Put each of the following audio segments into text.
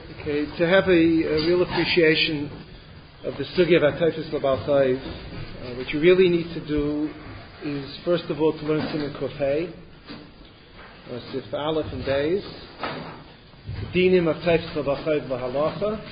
Okay, to have a real appreciation of the sugya of Atayfus L'Bal Chayv, what you really need to do is first of all to learn Siman Kuf Hey, or Sif Aleph and Beis, the dinim of Atayfus L'Bal Chayv L'Halacha,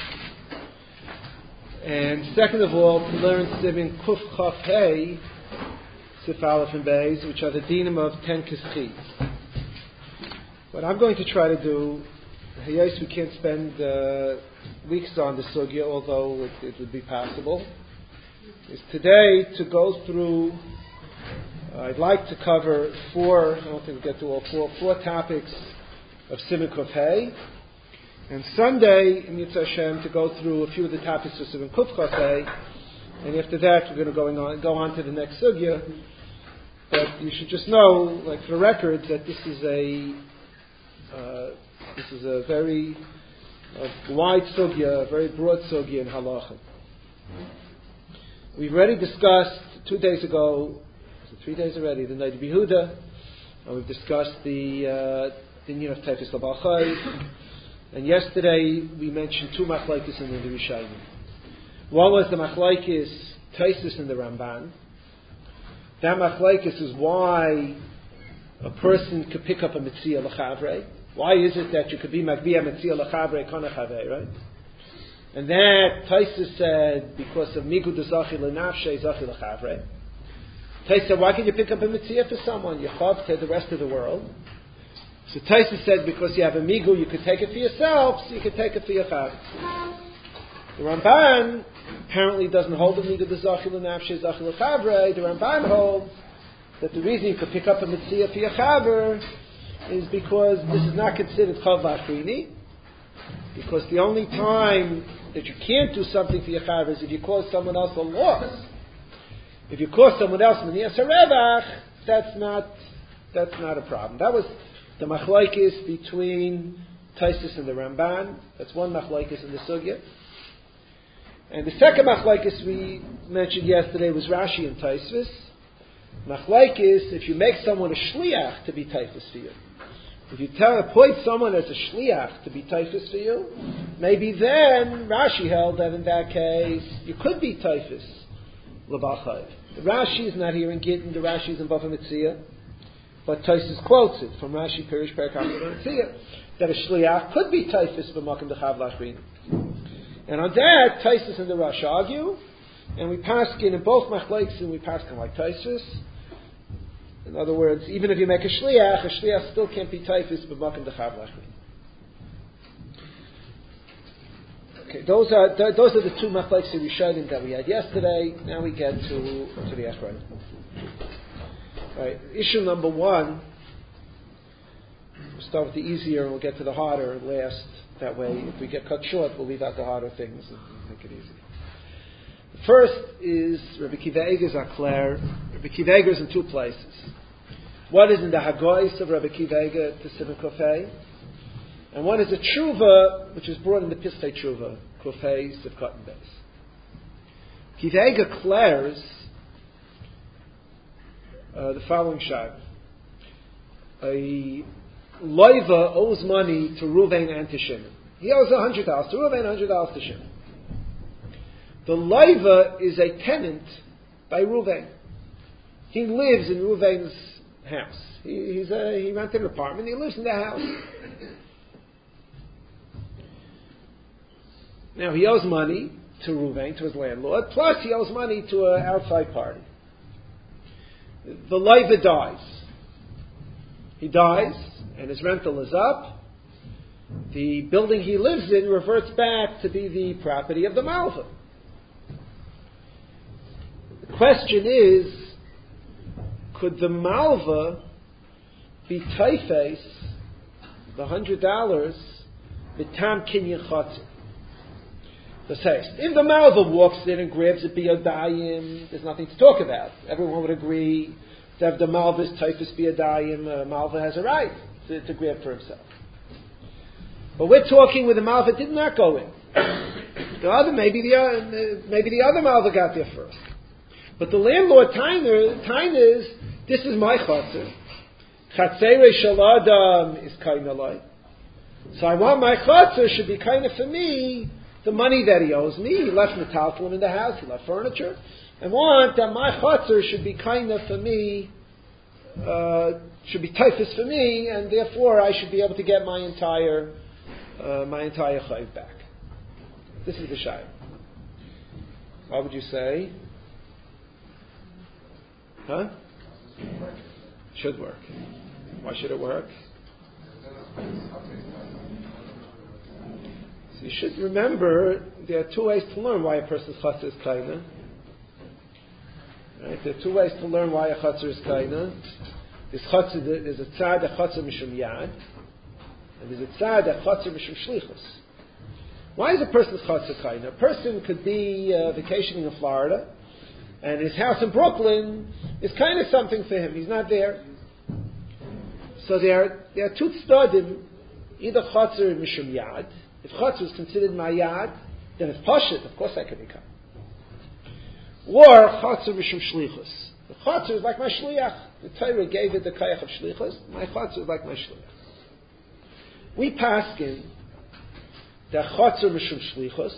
and second of all to learn Siman Kuf Chaf Hey, Sif Aleph and Beis, which are the dinim of Ten Kischit. What I'm going to try to do, yes, we can't spend weeks on the sugya, although it would be possible, is today to go through, I'd like to cover four, I don't think we'll get to all four topics of Siman Kuf Hey, and Sunday, in Yitzhak Hashem, to go through a few of the topics of Siman Kuf Chaf Hey, and after that we're going to go on to the next sugya. But you should just know, like for the record, that this is a very wide sugya, a very broad sugya in halacha. We've already discussed 2 days ago, 3 days already, the Noda B'Yehuda, and we've discussed the Inyan of Atayfus L'Bal Chayv, and yesterday we mentioned two machlokes in the Rishonim. One was the machlokes Taisus and the Ramban. That machlokes is why a person could pick up a mitzvah l'chavrei. Why is it that you could be magbiya mitzvah l'chavrei kana chavei, right? And that Taisus said because of migu dezachi l'nafshei zachi l'chavrei. Taisus said, why can you pick up a mitzvah for someone? You chav to the rest of the world. So Taisus said because you have a migu, you could take it for yourself, so you could take it for your chav. The Ramban apparently doesn't hold the migu dezachi l'nafshei zachi l'chavrei. The Ramban holds that the reason you could pick up a mitzvah for your chaver is because this is not considered chav v'achrini, because the only time that you can't do something for your chaver is if you cause someone else a loss. If you cause someone else manias harevach, that's not a problem. That was the machlokes between Taisus and the Ramban. That's one machlokes in the sugya. And the second machlokes we mentioned yesterday was Rashi and Taisus. Machlokes, if you make someone a shliach to be taifus for you, if you appoint someone as a shliach to be taifus for you, maybe then Rashi held that in that case you could be taifus l'bal chayv. Rashi is not here in Gittin, the Rashi is in Bava Metzia, but Taisus quotes it from Rashi Pirish Perakam Metzia that a shliach could be taifus b'makom dechav lachrin. And on that, Taisus and the Rosh argue, and we paskin in both machlokes, and we paskin like Taisus. In other words, even if you make a shliach still can't be taifus b'makom dechav lachrin. Okay, those are the two machlokes that we showed him that we had yesterday. Now we get to the Echron. Right, issue number one. We'll start with the easier, and we'll get to the harder last. That way, if we get cut short, we'll leave out the harder things and make it easy. The first is Rabbi Akiva Eiger's Akler. Rabbi Akiva Eiger is in two places. One is in the Hagoyis of Rabbi Akiva Eiger to Siman Kuf Hey, and one is a Tshuva, which is brought in the Piskei Tshuva, Kuf Hey, Sivkot and Beis. Akiva Eiger declares the following shayla. A Loiva owes money to Ruvain and to Shimon. He owes $100 to Ruvain, $100 to Shimon. The Loiva is a tenant by Ruvain. He lives in Ruvain's house. He rented an apartment. He lives in the house. Now he owes money to Ruvain, to his landlord. Plus he owes money to an outside party. The Loiva dies. He dies, and his rental is up. The building he lives in reverts back to be the property of the Malva. The question is, could the Malva be taifes, the $100, b'tam kinyan chatzir? If the Malva walks in and grabs it biyadayim, there's nothing to talk about. Everyone would agree that if the Malva is taifes biyadayim, Malva has a right to grab for himself. But we're talking where the Malva did not go in. Maybe the other Malva got there first. But the landlord Tainer is, this is my chatzir. Chatzere shaladam is kainalai. So I want my chatzar should be kind of for me the money that he owes me. He left metaltalin in the house. He left furniture. I want that my chatzar should be kind of for me, should be typhus for me, and therefore I should be able to get my entire chayv back. This is the shayla. What would you say? Huh? Should work. Why should it work? So you should remember there are two ways to learn why a person's chatzar is kaina. Right? There are two ways to learn why a chatzar is kaina. There's a tzad a chatzar mishum yad, and there's a tzad a chatzar mishum shlichus. Why is a person's chatzar kaina? A person could be vacationing in Florida, and his house in Brooklyn is kind of something for him. He's not there. So there are two tzadim, either chatzar mishum yad. If chatzar is considered my yad, then it's pashut. Of course I can become. Or chatzar mishum shlichus. The chatzar is like my shliach. The Torah gave it the kayach of shlichus. My chatzar is like my shliach. We paskin the chatzar mishum shlichus,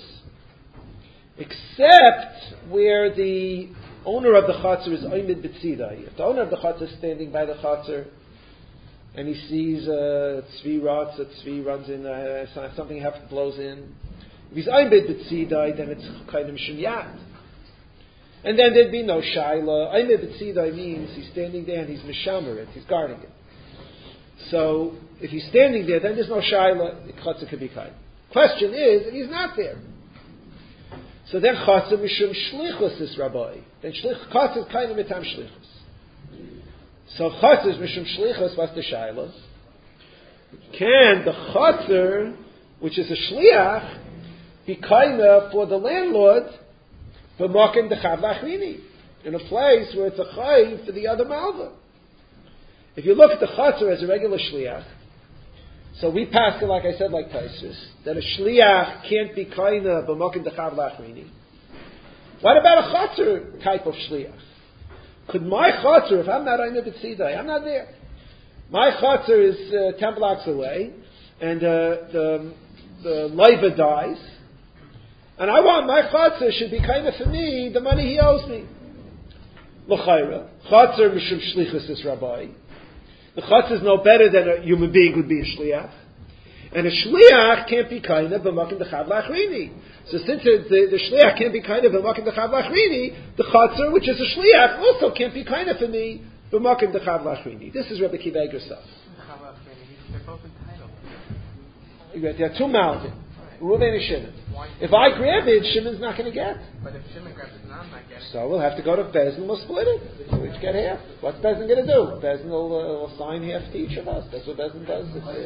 except where the owner of the chatzar is oimid b'tzidai. If the owner of the chatzar is standing by the chatzar, and he sees tzvi rots, a tzvi runs in, something blows in. If he's oimid b'tzidai, then it's kind of mishum yad. And then there'd be no shaila. Oimid b'tzidai means he's standing there and he's mishamer it, he's guarding it. So if he's standing there, then there's no shaila. The chatzar could be kind. Question is, if he's not there. So then chatzar mishum shlichus is rabbi. Then chatzar is kind of mitam shlichus. So chatzar is mishum shlichus. What's the shaila? Can the chatzar, which is a shliach, be kind of for the landlord, b'makom dechav lachrini, in a place where it's a chayv for the other malva? If you look at the chatzar as a regular shliach, so we pass it, like I said, like Taisus, that a shliach can't be kaina b'makom dechav lachrini. What about a chatzar type of shliach? Could my chatzar, if I'm not oimid b'tzidai, I'm not there. My chatzar is 10 blocks away, and the leiva dies, and I want my chatzar should be kaina for me the money he owes me. L'chayra, chatzar mishum shlichus is rabbi. The chatzar is no better than a human being would be a shliach. And a shliach can't be kind of b'makom dechav lachrini. So since the shliach can't be kind of b'makom dechav lachrini, the chatzar, which is a shliach, also can't be kind of for me b'makom dechav lachrini. This is Rabbi Akiva Eiger's stuff. They're both entitled. There are two mountains, Reuven and Shimon. If I grab it, Shimon's not going to get. But if Shimon grabs it, I'm not getting. So we'll have to go to Bezdin, we'll split it. We'll each get half. What's Bezdin going to do? Bezdin will assign half to each of us. That's what Bezdin does.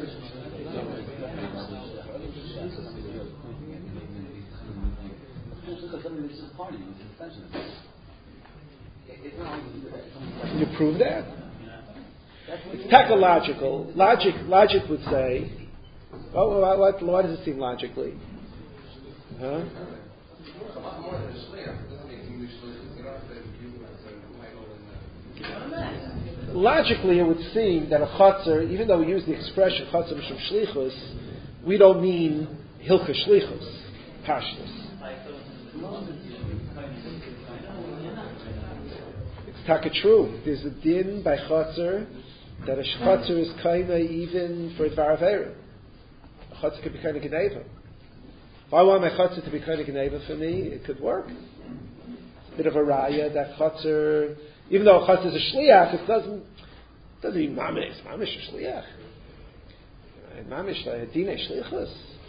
Can you prove that? It's technological. Logic would say, why does it seem logically? Huh? Logically, it would seem that a chatzar, even though we use the expression chatzar mishum shlichus, we don't mean hilcha shlichus, pashtus. It's taka true. There's a din by chatzar that a chatzar is kaina even for dvar avera. A chatzar could be kaina geneva. If I want my chatzar to be kaina geneva for me, it could work. It's a bit of a raya that chatzar, even though a chatzar is a shliach, it doesn't mean mamish. Mamish a shliach. Mamish a dinei shlichus.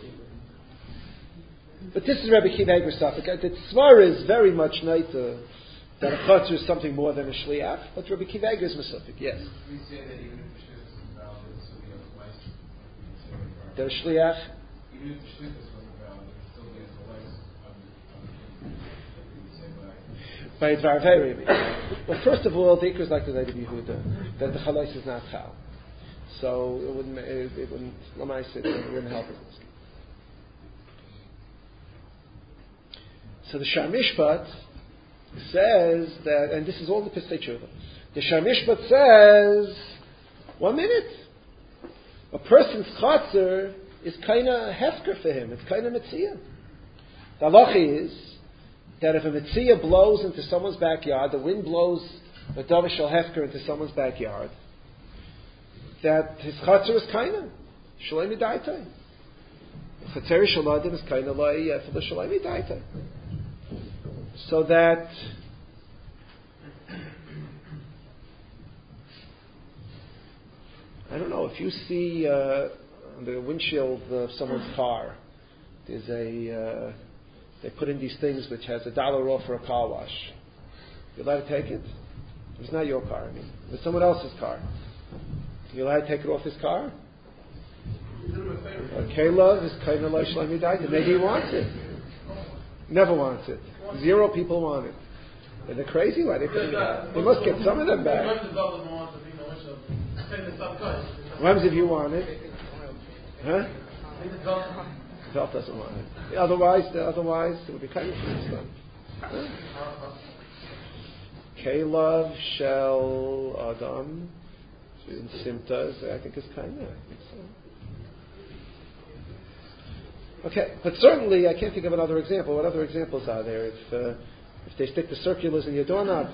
But this is Rabbi Akiva Eiger's stuff. The tzvar is very much naita that a chatzar is something more than a shliach. But Rabbi Akiva Eiger is mesufik. Yes. We say that even if the shlichus is valid, it's still be a That a shliach. Even if the shlichus wasn't valid, it still be a By dvar avera, you mean. Well, first of all, the Ikra is like the Rebbe Yehuda, that the chalais is not chal. So it wouldn't help us. So the Shar Mishpat says that, and this is all the Pistei Tshuva, the Shar Mishpat says, 1 minute. A person's chatzar is kind of hefker for him. It's kind of mitzvah. The halacha is that if a mitzvah blows into someone's backyard, the wind blows a davar shel hefker into someone's backyard, that his chatzor is kind of shalei midaitai. Chatzor shel adam is kind of like for the shalei midaitai. So that I don't know, if you see on the windshield of someone's car, there's they put in these things which has $1 off for a car wash. You're allowed to take it? It's not your car, it's someone else's car. You're allowed to take it off his car? Caleb is kind of like Shlomi Daita. Maybe he wants it. Never wants it. 0 people want it. And they're crazy. Why they must get some of them back. What happens if you want it? Huh? Belt doesn't want it. Otherwise, it would be kind of fun. Kelev Shel Adam in Simtas, I think is kind of. Okay, but certainly I can't think of another example. What other examples are there? If they stick the circulars in your doorknob,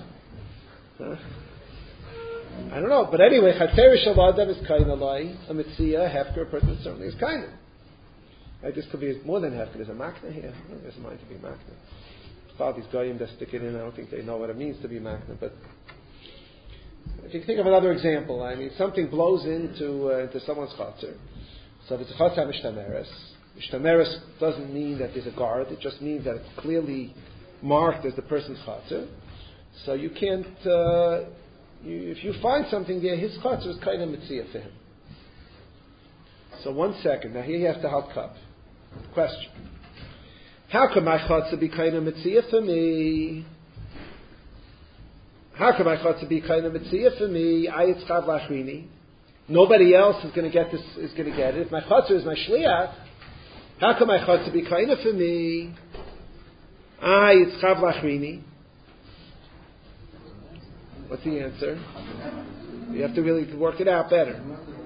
I don't know. But anyway, Chaterish Shel Adam is kind of like a mitzvah, hefker, a person certainly is kind of. This could be more than hefker. There's a makna here. I don't think it's mine to be makna. All these goyim that stick it in, I don't think they know what it means to be makna. But if you think of another example, something blows into someone's chatzor. So if it's a chatzor mishtameres, mishtameres doesn't mean that there's a guard. It just means that it's clearly marked as the person's chatzor. So you can't. If you find something there, his chatzor is kind of mitzvah for him. So 1 second. Now here you have to hot cup. Question. How can my chatzor be kind of mitzvah for me? How can my chatzor be kind of mitzvah for me? Ayitzchav lachrini. Nobody else is going to get this. Is going to get it. If my chatzor is my shliach, how can my chatzor be kind of for me? Ayitzchav lachrini. What's the answer? You have to really work it out better.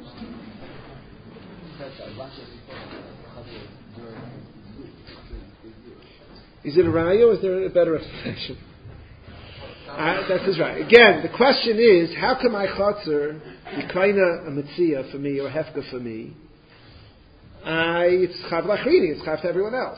Is it a raya or is there a better explanation? That is right. Again, the question is, how can my chatzor be kind of a mitzvah for me or hefka for me? It's chav lachrini, it's chav to everyone else.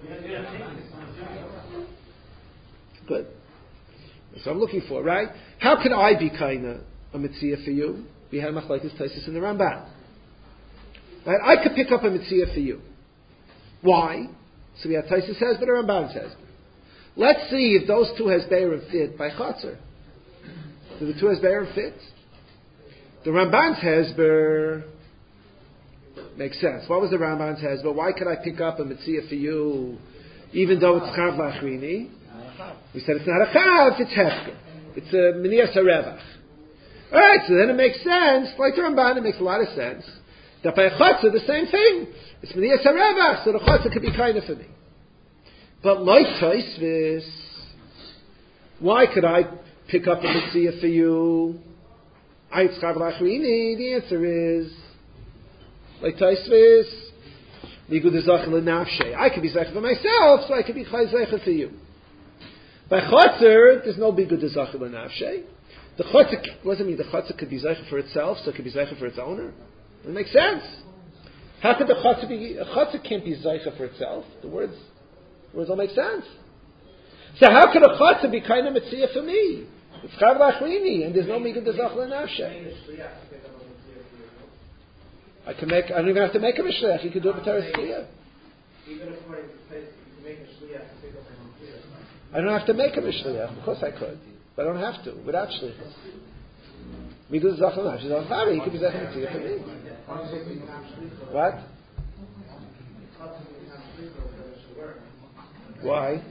Good. That's what I'm looking for, right? How can I be kind of a mitzvah for you? We had machlokes taisus in the Ramban. Right? I could pick up a mitzvah for you. Why? So we have Taisus says, but the Ramban says. Let's see if those two hezberim fit by chatzor. Do the two hezberim fit? The Ramban's hezber makes sense. What was the Ramban's hezber? Why could I pick up a mitzvah for you, even though it's chav lachrini? We said it's not a chav, it's hefker. It's a minias harevach. All right, so then it makes sense. Like the Ramban, it makes a lot of sense. That by a chatzor, the same thing. It's minias harevach, so the chatzor could be kind of for me. But like Taisvis, why could I pick up a mitzvah for you? The answer is, like Taisvis, I could be zeicha for myself, so I could be zeicha for you. By chatzor, there's no bigud zeicha l'nafshe. The chatzor, what does it mean? The chatzor could be zeicha for itself, so it could be zeicha for its owner. It makes sense. How could the chatzor be? A chatzor can't be zeicha for itself. The words all make sense. So how could a chatzor be kind of mitzvah for me? It's chav lachrini, and there's no bigud zeicha l'nafshe. I don't even have to make a mishleach. You can do it with Teres Kliyah. Even according to place, you can make a shliach to pick up a mishleach. I don't have to make a mishleach. Of course I could, but I don't have to without shlichus. Because it's Zachal Nafshi, it's Zachal he could be Zachal Mitzvah for me. What? Why?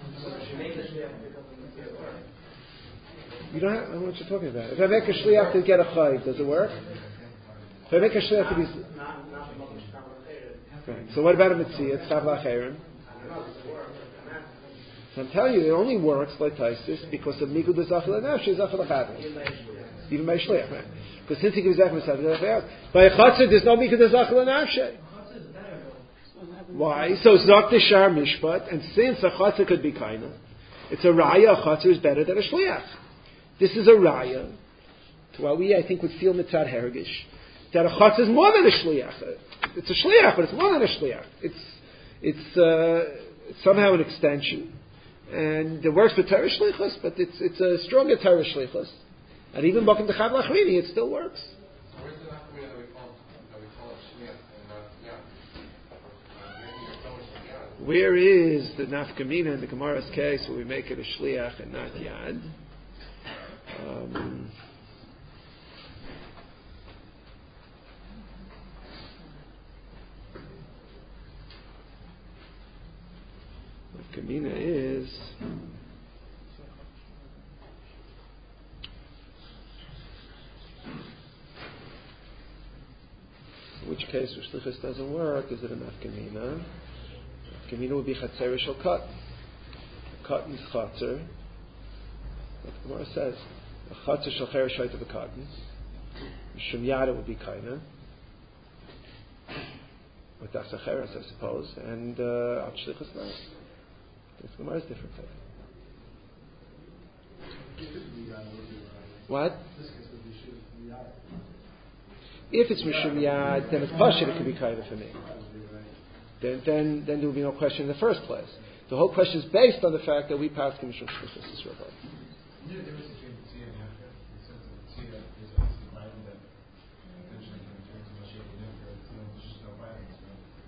You don't have, I don't know what you're talking about. If I make a shliach to get a chayiv, does it work? If I make a shliach to be... Right. So what about a mitzvah? It's chav la'acheirim. So I'm telling you, it only works like Taisus because of Migud Zachal Nafshi, Zachal Chavis. Even by shliach, right? Because since he gives Zachal Nafshi, by a chatzor, there's no Migud Zachal Nafshi. Why? So Zok the Shar Mishpat, and since a Chatzah could be Kaina, it's a Raya, a Chatzah is better than a Shliach. This is a Raya, to what we, I think, would feel Mitzad Hergish, that a Chatzah is more than a Shliach. It's a Shliach, but it's more than a Shliach. It's somehow an extension. And it works for Torah Shlichus, but it's a stronger Torah Shlichus. And even Bakim Dechav Lachrini, it still works. So where's the nafkamina that we call it shliach and not yad? Where is the nafkamina in the Gemara's case where we make it a shliach and not yad? Nafkamina is in which case where shlichus doesn't work, is it a nafkamina? Nafkamina would be chatzer shel kat. Cotton is chatzer. What the Gemara says, a chatzer shel cheresh shayt of a cotton. Mishum yada would be kaina. With das acheres, I suppose, and at shlichus not. This Gemara is different. What? If it's Mishum Yad, then it's Pashit, it could be Kaida for me. Then there will be no question in the first place. The whole question is based on the fact that we pass Mishum Shlichus Yisrael. The difference between Tzia and Nefka, in the sense that Tzia is obviously violent, that potentially in terms of Mashiach and Nefka, there's just no violence.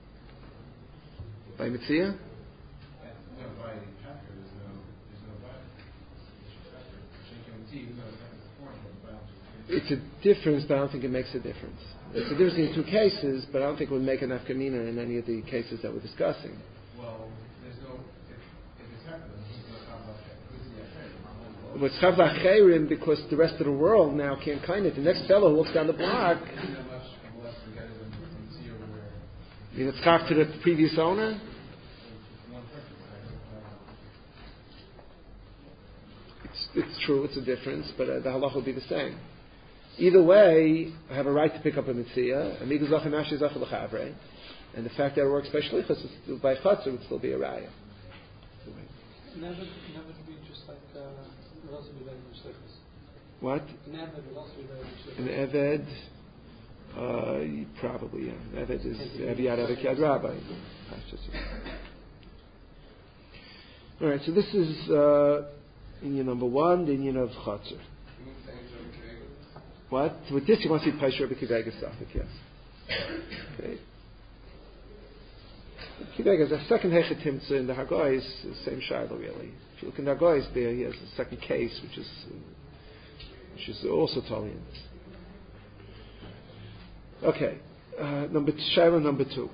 By Mitzia? No, by Nefka, there's no violence. Mashiach and Tzia, even though it's not the form, but the violence. It's a difference, but I don't think it makes a difference. It's a difference in two cases, but I don't think it would make an nafkamina in any of the cases that we're discussing. Well, there's no, if it's happening, It's chav la'cheirim because the rest of the world now can't kind it. The next fellow who walks down the block, you mean it's chav to the previous owner? It's true, it's a difference, but the halach will be the same. Either way, I have a right to pick up a mitzvah, and the fact that it works by shlichus, by chatzah, would still be a raya. Never be just like would also be very much shlichus. What? Never would also be very much An shlichus. eved, probably, yeah. An eved is eved yad rabbi. All right, so this is Inyan number one, the Inyan of chatzah. What? With this, you want to see Paisha Rabbi Kivega Safik, yes. Okay. Kivega is a second Hechet Timtza in the Haggai is the same Shiloh, really. If you look in the Haggai, there he has a second case, which is also Talian. Okay. Shiloh number two.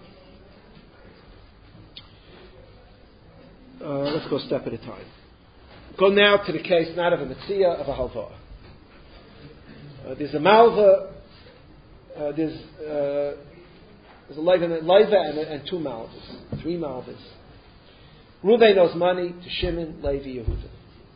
Let's go a step at a time. Go now to the case not of a Metzia, of a Halvah. There's a Malva, there's a Leiva and two Malvas, three Malvas. Reuven owes money to Shimon, Levi, Yehuda.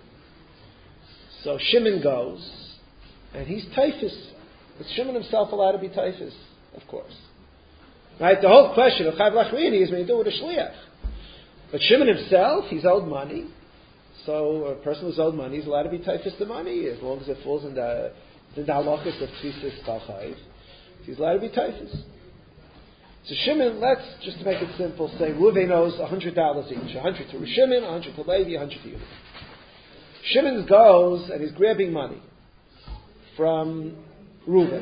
So Shimon goes, and he's typhus. Is Shimon himself allowed to be typhus? Of course. Right? The whole question of Chav Lachrini is when you do it with a Shliach. But Shimon himself, he's owed money. So a person who's owed money is allowed to be typhus the money as long as it falls in the halachas of Tzisis Balchayv. He's allowed to be typhus. So Shimon, let's, just to make it simple, say Reuven owes $100 each. 100 to Shimon, 100 to Levi, 100 to Yehuda. Shimon goes and he's grabbing money from Reuven.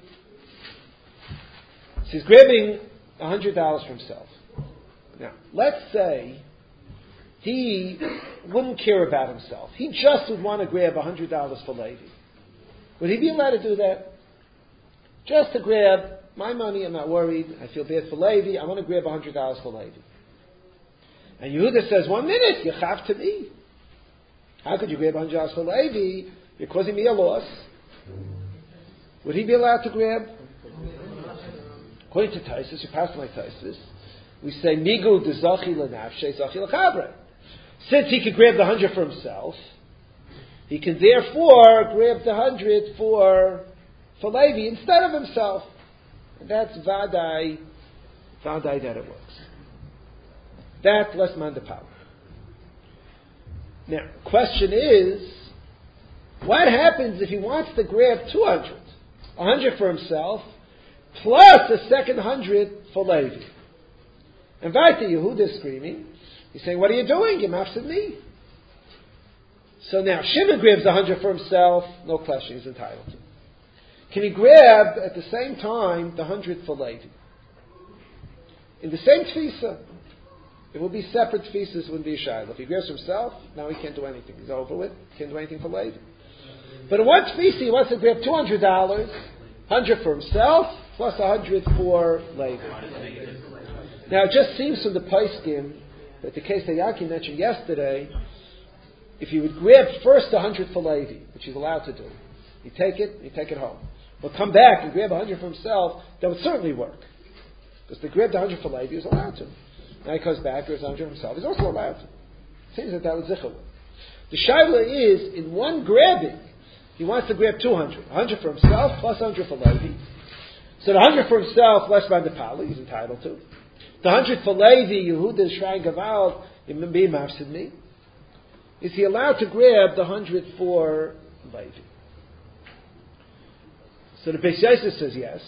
So he's grabbing $100 for himself. Now, let's say he wouldn't care about himself. He just would want to grab $100 for Levi. Would he be allowed to do that? Just to grab my money, I'm not worried. I feel bad for Levi. I want to grab $100 for Levi. And Yehuda says, 1 minute, you have to me. How could you grab $100 for Levi? You're causing me a loss. Would he be allowed to grab? According to Taisus, you passed my Taisus, we say, Migu de Zachi lenafshe Zachi lechabre. Since he could grab the 100 for himself, he can therefore grab the 100 for Levi instead of himself. And that's Vadai that it works. That less man the power. Now, question is, what happens if he wants to grab 200? 100 for himself, plus a second 100 for Levi. And Vaita Yehuda is screaming. He's saying, what are you doing? You mafsid me. So now, Shimon grabs 100 for himself, no question, he's entitled to. Can he grab, at the same time, the 100 for Levi? In the same tefisa. It will be separate tefisas, wouldn't be a shayla. If he grabs himself, now he can't do anything. He's over with. Can't do anything for Levi. But in one tefisa, he wants to grab $200, 100 for himself, plus 100 for Levi. Now, it just seems from the Paiskim that the case that Yaki mentioned yesterday, if you would grab first 100 for Levi, which he's allowed to do, you take it home. But come back and grab 100 for himself, that would certainly work. Because to grab the 100 for Levi, he was allowed to. Now he comes back, grabs 100 for himself, he's also allowed to. It seems that was zichur. The shaila is, in one grabbing, he wants to grab 200. 100 for himself, plus 100 for Levi. So the 100 for himself, less by the pali, he's entitled to. The 100 for Levi, Yehuda, Shrine Gaval, be mafsid me. Is he allowed to grab the 100 for Levi? So the Beis Yosef says yes.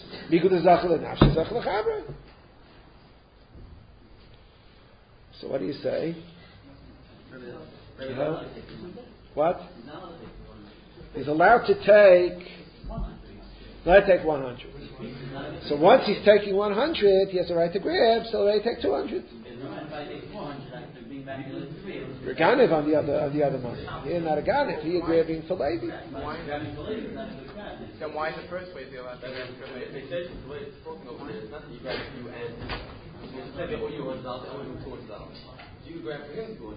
So what do you say? What? He's allowed to take 100. So once he's taking 100, he has the right to grab, so they take 200. Reganev on the other money. He's not a Ganev, he's grabbing for Levi. Then why is the first way allowed to grab for Levi? They said the way it's broken over there, it's not that you grab you and you owe you $100, I owe you $200. You grab for him $200.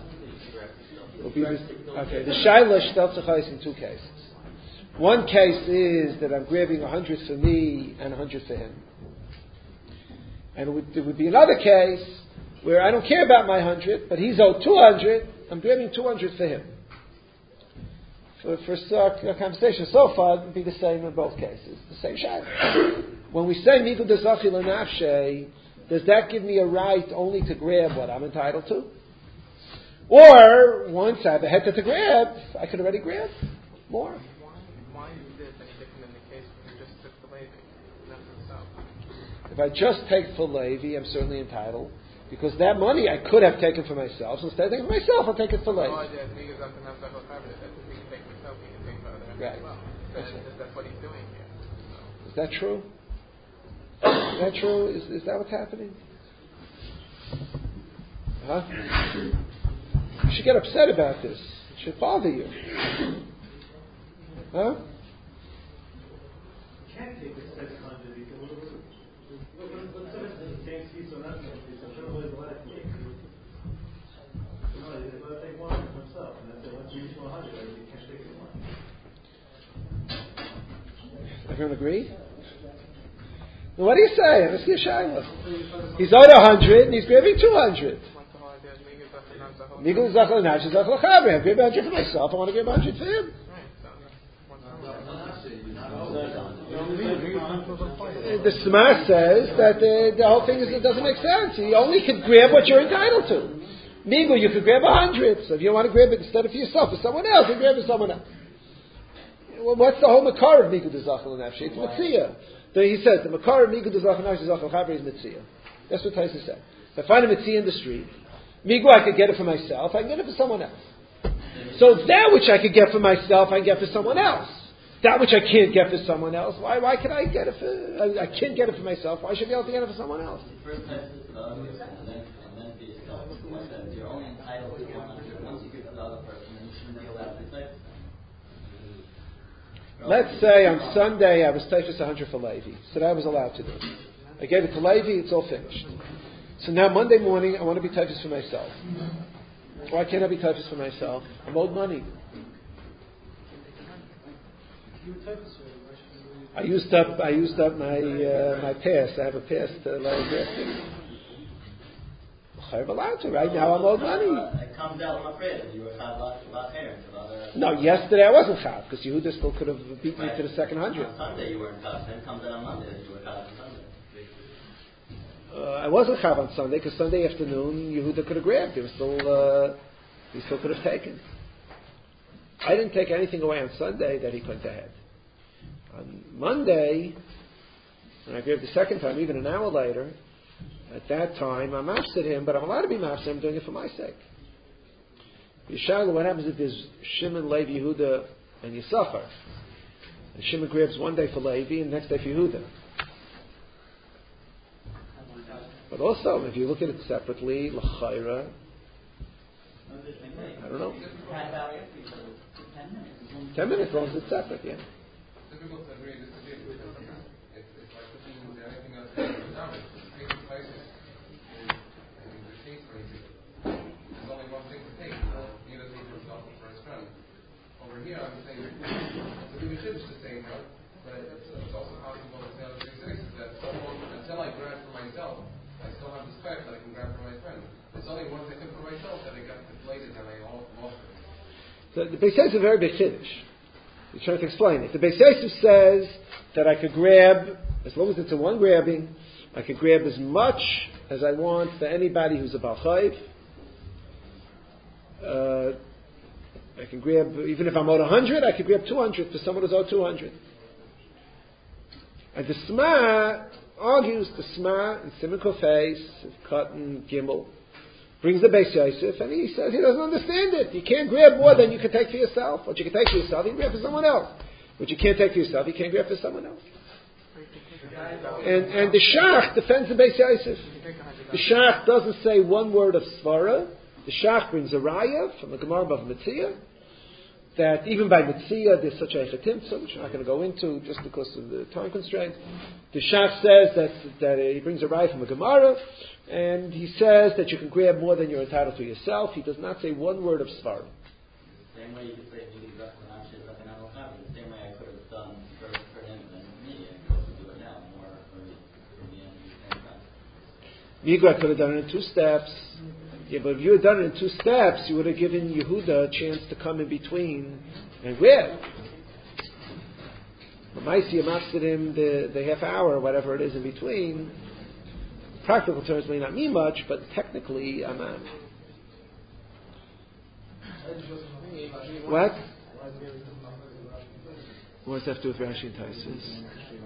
Okay, the Shaila Shteltzachais in two cases. One case is that I'm grabbing 100 for me and 100 for him. And there would be another case where I don't care about my 100, but he's owed 200, I'm grabbing 200 for him. For conversation so far, it would be the same in both cases, the same Shaila. When we say Migul Dezachi L'Nafshei, does that give me a right only to grab what I'm entitled to? Or, once I have a heter to grab, I could already grab more. Why is this any different than the case when you just took the Levi, not for himself? If I just take for Levi, I'm certainly entitled. Because that money I could have taken for myself. So instead of taking for myself, I'll take it for Levi. Right. That's what he's doing here. Is that true? Is that true? Is that what's happening? Huh? You should get upset about this. It should bother you. Huh? Can't take the 700 because let's say it's the same piece or not the same piece. I'm sure nobody's allowed to take. No, he's allowed to take 100 for himself, and then once you reach 100, you can't take it more. Everyone agree? Well, what do you say? Let's get Shaila. He's owed 100 and he's grabbing 200. Migul Zachal Nash Zachal Chavre. I'm grabbing 100 for myself. I want to grab 100 for him. The Smar says that the whole thing doesn't make sense. You only can grab what you're entitled to. Migul, you could grab 100. So if you want to grab it instead of for yourself, for someone else, you grab it for someone else. Well, what's the whole makar of Migul Zachal Nash? It's Mitzia. He says the makar of Migul Zachal Nash Zachal Chavre is Mitzia. That's what Taisa said. If I find a Mitzia in the street, Migu, I could get it for myself, I can get it for someone else. So that which I could get for myself, I can get for someone else. That which I can't get for someone else, why can I get it for, I can't get it for myself, why should I be able to get it for someone else? First test is the other, and then for yourself. You're only entitled to 100. Once you give to the other person, then you shouldn't be allowed to take. Let's say on Sunday I was taking 100 for Levi, so that I was allowed to do. I gave it to Levi, it's all finished. So now Monday morning, I want to be typhus for myself. Why can't I be typhus for myself? I'm owed money. I used up my pass. I have a pass to Levi. I'm allowed to. Right now I'm owed money. It comes out on Friday. You were about hair. No, yesterday I wasn't chav because Yehuda still could have beat me to the second 100. On Sunday you weren't chav. Then it comes out on Monday that you were chav on Sunday. I wasn't chav on Sunday because Sunday afternoon Yehuda could have grabbed. He still could have taken. I didn't take anything away on Sunday that he couldn't have had. On Monday, when I grabbed the second time, even an hour later, at that time, I'm mafsid him, but I'm allowed to be mafsid. I'm doing it for my sake. Yishayla, what happens if there's Shimon, Levi, Yehuda, and Yisachar? And Shimon grabs one day for Levi and the next day for Yehuda. But also, if you look at it separately, l'chayra, I don't know. 10 minutes, as long as it's separate, yeah. It's difficult to agree and disagree because it's like putting anything else down. Taking places in the case, for instance, there's only one thing to take. Neither take for himself or for his friend. Over here, I'm saying it's a big chiddush to say, but it's also possible to say on the basics that until I grab for myself, I still have the spec that I can grab for my friend. It's only once I took for myself that I got deflated and I lost it. So the Beis Yosef is a very big chiddush. He's trying to explain it. The Beis Yosef says that I could grab, as long as it's a one grabbing, I could grab as much as I want for anybody who's a Baal Chayv. I can grab, even if I'm owed 100, I could grab 200 for someone who's owed 200. And the Sma argues, the Sma in Siman Kofeis, Cotton Gimel, brings the Beis Yosef, and he says he doesn't understand it. You can't grab more than you can take for yourself. What you can take for yourself, you can grab for someone else. What you can't take for yourself, you can't grab for someone else. And the Shach defends the Beis Yosef. The Shach doesn't say one word of Svara. The Shach brings a raya from the Gemara of Metzia, that even by Metzia there's such a chetimtza, which I'm not going to go into just because of the time constraints. The Shach says that he brings a raya from the Gemara, and he says that you can grab more than you're entitled to yourself. He does not say one word of Svara. Same way you could say the same way I could have done for him and me, I could also do it now more for me and the same time. Migra could have done it in 2 steps. Yeah, but if you had done it in 2 steps, you would have given Yehuda a chance to come in between and grab. But Maisi Yamafsid him the half hour, or whatever it is in between. Practical terms may not mean much, but technically, I'm out. What? What does that have to do with Rashi and Taisus?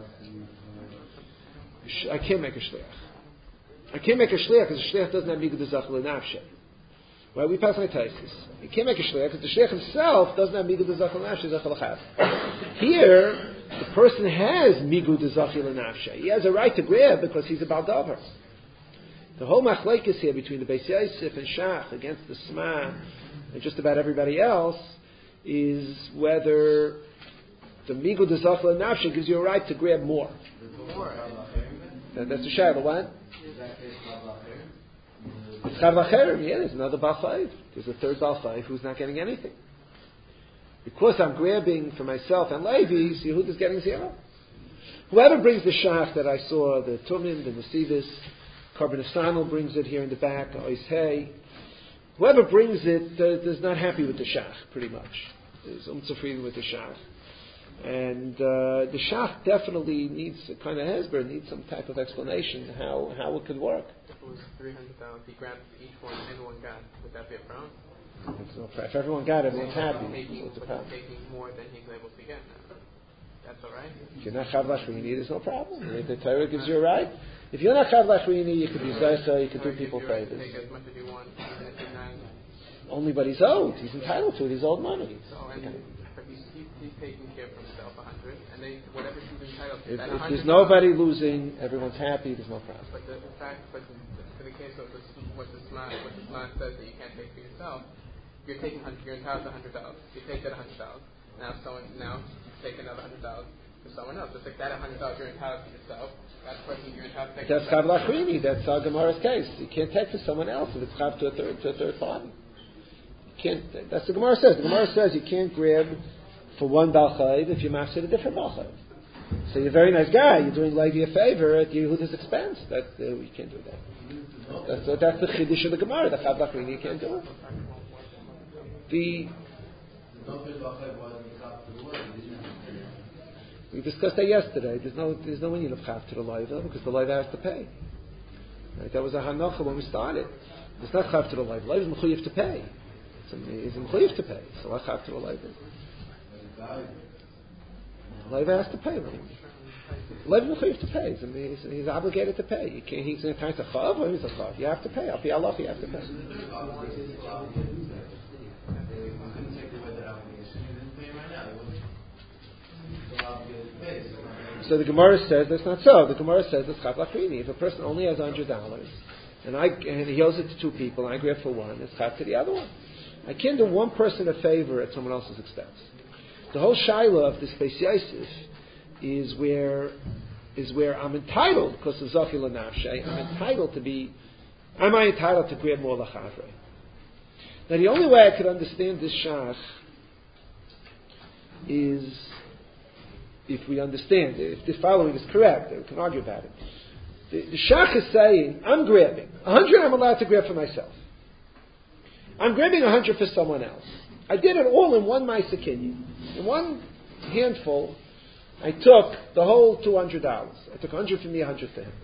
I can't make a shliach. I can't make a shliach because the shliach doesn't have migud zachal nafshe. Right? We pass my Taisus. You can't make a shliach because the shliach himself doesn't have migud zachal nafshe zachal chav. Here, the person has migud zachal nafshe. He has a right to grab because he's a baldavar. The whole machlekes here between the Beis Yosef and Shach against the Sma and just about everybody else is whether the migud zachal nafshe gives you a right to grab more. That's the shayla. What? It's Chav Lacherim, yeah, there's another Baal Chayv. There's a third Baal Chayv who's not getting anything. Because I'm grabbing for myself and Levi, Yehuda's getting 0. Whoever brings the Shach that I saw, the Tumim, the Nesivis, Karbanistano brings it here in the back, Ois Hey. Whoever brings it is not happy with the Shach, pretty much. Is unzufrieden with the Shach. And the Shach definitely needs a kind of hesber, needs some type of explanation how it could work. If it was 300,000, he grabbed each one, everyone got, would that be a problem? If everyone got it, everyone's happy. Taking more than he's able to get now. That's all right? If you're not Chav Lachrini, there's no problem. The Torah gives you a right. If you're not Chav Lachrini, you could be Zaysa, you could do people favors. Take as much as you want, even if you're not. Only but he's owed. He's entitled to it. He's owed money. So, but he's taking care of himself 100, and then whatever he's entitled to. If there's nobody losing, everyone's happy, there's no problem. But for the case of what the Islam says that you can't take for yourself, you're entitled to 100,000. You take that 100,000. Now you take another 100,000 for someone else. It's like that 100,000 you're entitled to yourself. That's what you're entitled to take. That's Chav Lachrini. That's Gemara's case. You can't take for someone else if it's Chav to a third party. You can't. That's what the Gemara says. The Gemara says you can't grab for one Baal Chayv if you mafsid a different Baal Chayv. So you're a very nice guy. You're doing Levi a favor at Yehuda's expense. You can't do that. That's the chiddush of the Gemara. The Chav Lachrini, you can't do it. We discussed that yesterday. There's no union of chav to the loiva because the loiva has to pay. Right? That was a hanacha when we started. It's not chav to the leiv. Leiv is mechuyev to pay. He's mechuyev to pay. So what chav to the leiv is? Leiv has to pay. Leiv is mechuyev to pay. He's obligated to pay. He's in a time to chav or he's a chav. You have to pay. Al pi Allah, you have to pay. So the Gemara says that's not so. The Gemara says it's chav lachrini. If a person only has $100 and he owes it to two people and I grab for one, it's chav to the other one. I can't do one person a favor at someone else's expense. The whole shaila of this Beis Yosef is where I'm entitled because of Zochil Nafshay. I'm entitled to grab more lachavre. Now the only way I could understand this shach is if we understand, if the following is correct, we can argue about it. The shach is saying, I'm grabbing. 100 I'm allowed to grab for myself. I'm grabbing 100 for someone else. I did it all in one Ma'aser Kinyan. In one handful, I took the whole $200. I took 100 for me, 100 for him.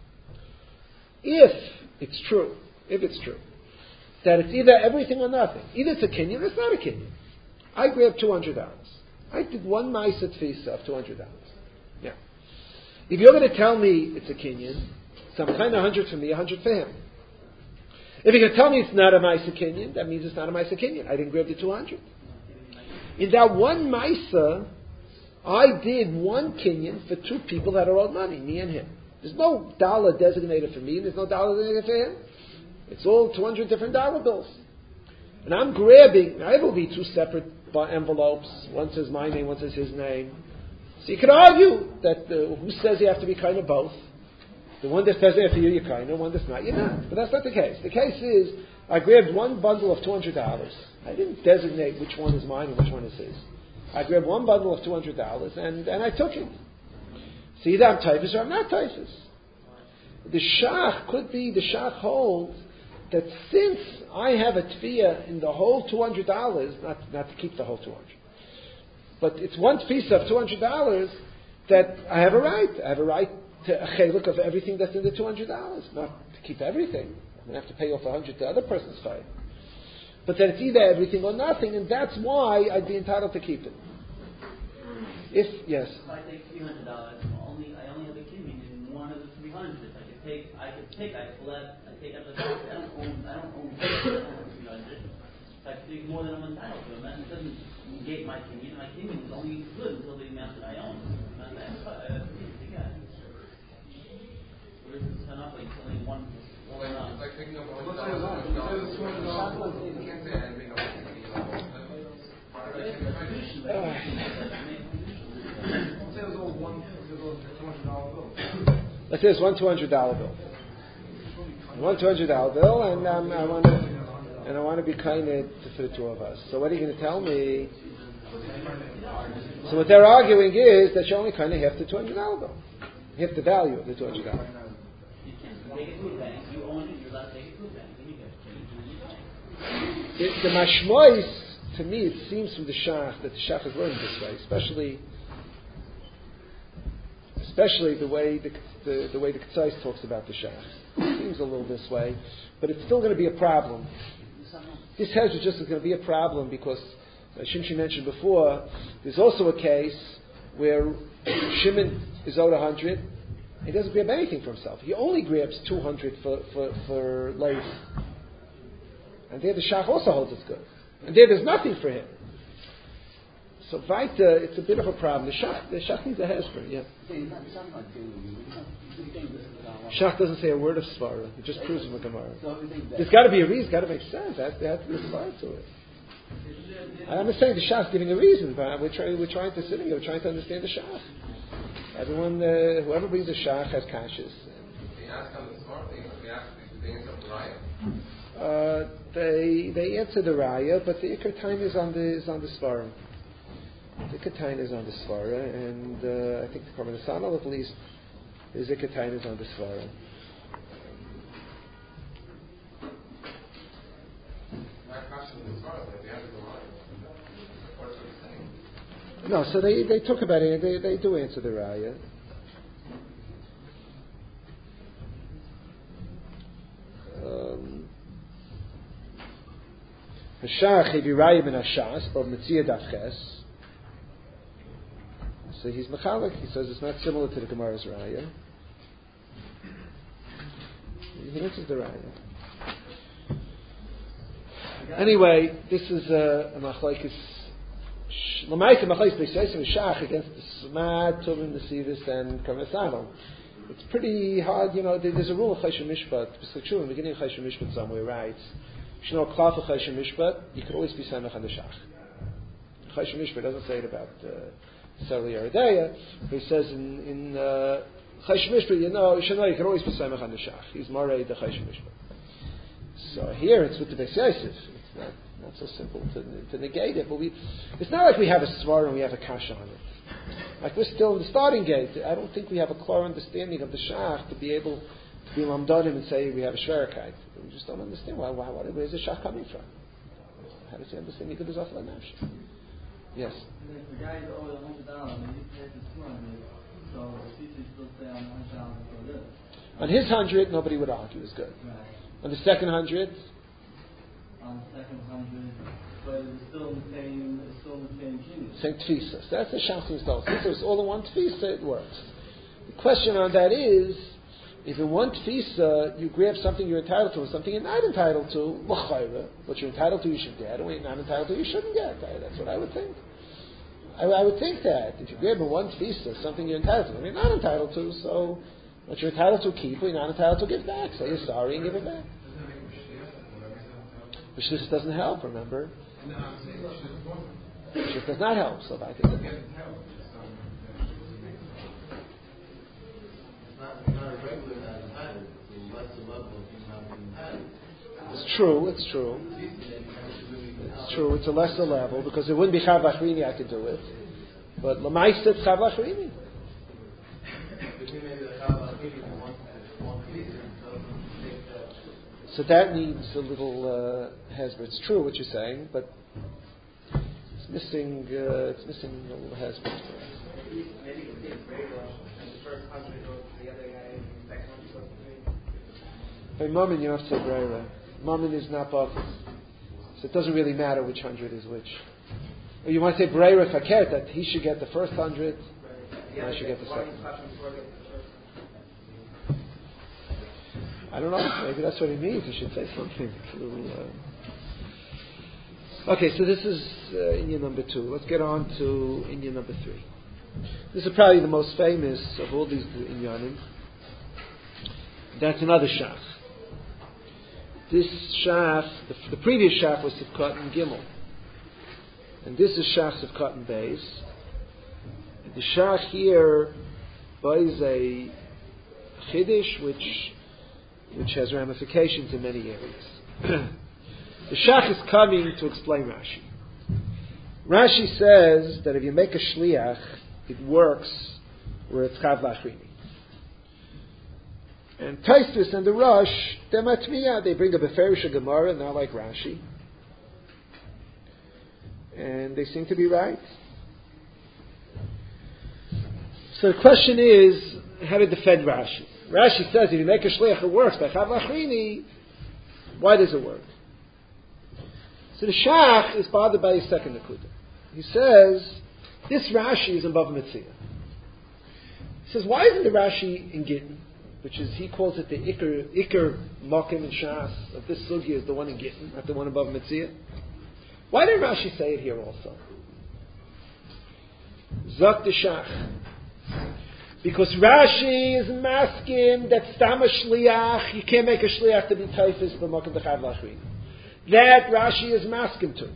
If it's true, that it's either everything or nothing, either it's a Kinyan or it's not a Kinyan. I grabbed $200. I did one Ma'aser Tfisa of $200. Yeah. If you're going to tell me it's a Kinyan, so I'm kind of 100 for me, 100 for him. If you're going to tell me it's not a Ma'aser Kinyan, that means it's not a Ma'aser Kinyan. I didn't grab the 200. In that one Ma'aser, I did one Kinyan for two people that are owed money, me and him. There's no dollar designated for me, and there's no dollar designated for him. It's all 200 different dollar bills. And I'm grabbing, I will be two separate envelopes. One says my name, one says his name. So you could argue that who says you have to be kind of both? The one that says for you, you're kind of, one that's not, you're not. But that's not the case. The case is, I grabbed one bundle of $200. I didn't designate which one is mine and which one is his. I grabbed one bundle of $200 and I took it. So either I'm typhus or I'm not typhus. The shach holds that since I have a tefiyah in the whole $200, not to keep the whole 200, but it's one tefisa of $200 that I have a right. I have a right to a chelik of everything that's in the $200, not to keep everything. I'm going to have to pay off 100 to the other person's fine. But that it's either everything or nothing, and that's why I'd be entitled to keep it. Yes. If I take $300, I only have a kinyan in one of the 300. I could take out the I don't own 300. I could take more than I'm entitled to. And that doesn't negate my kinyan. My kinyan is only good until the amount that I own. Whereas it's not like only one. It's like picking up $100. You can't say anything about Let's say it's one $200 bill. One $200 bill, and I want to be kind for the two of us. So what are you going to tell me? So what they're arguing is that you only kind of half the $200 bill, half the value of the $200. You can't take it to a bank. You own it. You're allowed to take it to a bank. Then you get The mashmois, to me, it seems from the shach that the shach is learning this way, especially the way the Ketzais talks about the shach. It seems a little this way, but it's still going to be a problem. This Hezra just is going to be a problem because, as Shimshi mentioned before, there's also a case where Shimon is owed 100. He doesn't grab anything for himself. He only grabs 200 for Leif. And there the shach also holds it's good. And there's nothing for him. So Vaita, it's a bit of a problem. The shach needs a hezbollah, yeah. Shach doesn't say a word of svara. It just proves from the Gemara. There's got to be a reason. It's got to make sense. There has to be a svara to it. I'm not saying the shach's giving a reason, but we're trying to sit here. We're trying to understand the shach. Everyone, whoever brings a shach has kashas. They ask on the svara. They answer the raya. They answer the raya, but the ikar time is on the svara. The Ikar is on the Svara, and I think the Korban Nesanel at least, his Ikar is on the Svara. No, so they talk about it, they do answer the Raya. Hashach Evirayim and Hashas, Bava Metzia Dafches. So he's Mechalik. He says it's not similar to the Gemara's Raya. He answers the Raya. Anyway, this is a Machlekes. L'maisa Machlekes Beisayim Shach against the Smad, Tuvim, Nesivis, and Karmesanel. It's pretty hard, there's a rule of Chayshim Mishpat, in the beginning of Chayshim Mishpat somewhere writes, you know, Klaf of Chayshim Mishpat, you can always be Samech on the Shach. Chayshim Mishpat doesn't say it about Seli Yeredeya, but he says in Chayshim Mishpat, you should know you can always be Samech on the Shach. He's Marei the Chayshim Mishpat. So here it's with the Beis Yosef. It's not so simple to negate it, but it's not like we have a Svar and we have a Kasha on it. Like we're still in the starting gate. I don't think we have a clear understanding of the Shach to be able to be Lamdanim and say we have a Shverikite. We just don't understand where's the Shach coming from. How does he understand Yikud Zafal Nafsh? Yes? If the guy is over $100 and he pays his 200, so the teacher still stay on $100 for this. On his 100, nobody would argue is good. Right. On the second 100? On the second 100, but it's still the same genius. Same tfisa. So that's the Shachim Stol. Since it's all in one tfisa, it works. The question on that is, if in one tfisa you grab something you're entitled to and something you're not entitled to, what you're entitled to you should get, and what you're not entitled to you shouldn't get. That's what I would think. I would think that. If you grab in one tfisa something you're entitled to and you're not entitled to, so what you're entitled to keep, what you're not entitled to give back. Say you're sorry and give it back. But this doesn't help, remember? It does not help, so I think it's true. It's true. It's a lesser level because it wouldn't be Chav Lachrini. I could do it, but Lamaisa it's Chav Lachrini. So that needs a little hezbollah. It's true what you're saying, but it's missing a little hezbollah. Maybe you can take Brayla and the first 100 goes to the other guy and the second 100 goes to 3. By Mammon, you have to say Brayla. Mammon is not Bafis. So it doesn't really matter which 100 is which. Or you want to say Brayla Fakert, that he should get the first 100, and I should get the second. I don't know. Maybe that's what he means. He should say something. Okay, so this is Inyan number 2. Let's get on to Inyan number 3. This is probably the most famous of all these Inyanim. That's another Shach. This Shach, the previous Shach was Sivkat and Gimel. And this is Shach Sivkat and Beis. The Shach here buys a Chiddush which has ramifications in many areas. The Shach is coming to explain Rashi. Rashi says that if you make a shliach, it works where it's Chav Lachrini. And Taisvis and the Rosh, they're matmiya. They bring a Beferish Gemara, not like Rashi. And they seem to be right. So the question is, how to defend Rashi? Rashi says if you make a shliach, it works. By Chav Lachrini, why does it work? So the Shach is bothered by his second Nakuda. He says, this Rashi is in Bava Metzia. He says, why isn't the Rashi in Gittin, which is, he calls it the Iker Mokim and Shas of this Sugya is the one in Gittin, not the one in Bava Metzia? Why did Rashi say it here also? Zok the Shach. Because Rashi is masking that Stam a Shliach, you can't make a Shliach to be Taifis b'Mokim B'Chav Lachrini. That Rashi is masking to.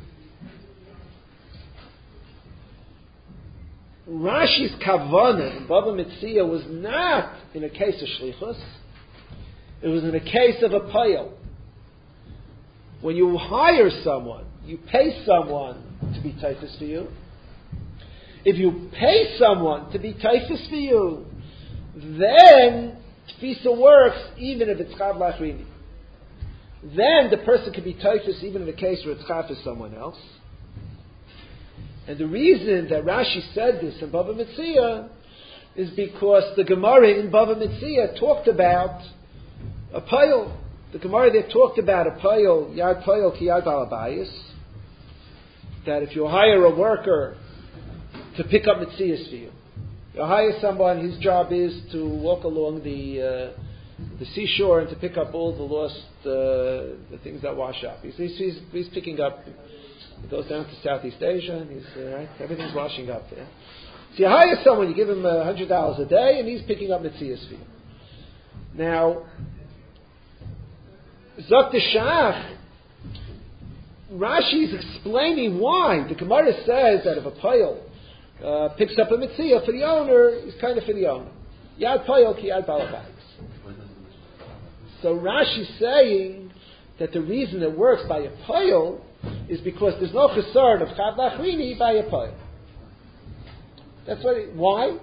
Rashi's Kavanah in Bava Metzia was not in a case of Shlichus. It was in a case of a payil. When you hire someone, you pay someone to be Taifis for you. If you pay someone to be Taifis for you, then Tfisa works even if it's Chav Lachrini. Then the person can be Taifis even in a case where it's Chav for someone else. And the reason that Rashi said this in Bava Metzia is because the Gemara in Bava Metzia talked about a payil. The Gemara there talked about a payil, Yad payil ki Yad Balabayis. that if you hire a worker to pick up mitzias for you, you hire someone, his job is to walk along the seashore and to pick up all the lost the things that wash up. He's picking up. He goes down to Southeast Asia and everything's washing up there. So you hire someone, you give him $100 a day, and he's picking up mitzias for you. Now, Zok the Shach, Rashi is explaining why. The Gemara says that if a payil picks up a mitzvah for the owner, it's kind of for the owner. Yad payil ki yad balabais. So Rashi's saying that the reason it works by a payil is because there's no chesed of chav lachrini by a payil. That's why.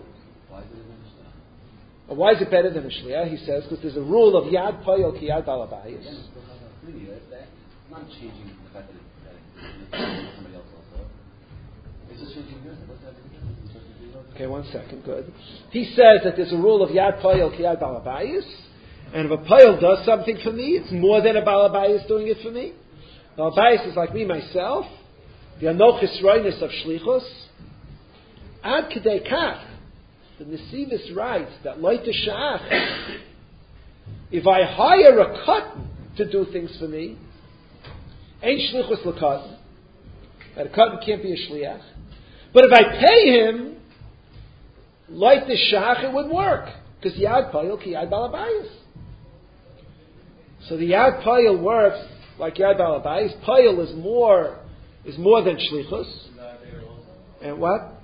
Why is it better than a shliach? He says because there's a rule of yad payil ki yad balabais. I'm not changing the fact that it's somebody else also. It's just changing yours. Okay, 1 second. Good. He says that there's a rule of yad payil ki yad balabayis, and if a payil does something for me, it's more than a balabayis doing it for me. Balabayis is like me myself. The anochis roinus of shlichus. Ad kedei kach. The Nesivis writes that like the shach, if I hire a cotton to do things for me, ain't shlichus l'katan. That a cotton can't be a shliach. But if I pay him, like the shach, it would work. Because yad payil ki yad balabayis. So the yad payil works like yad balabayis. Payil is more than shlichus. And what?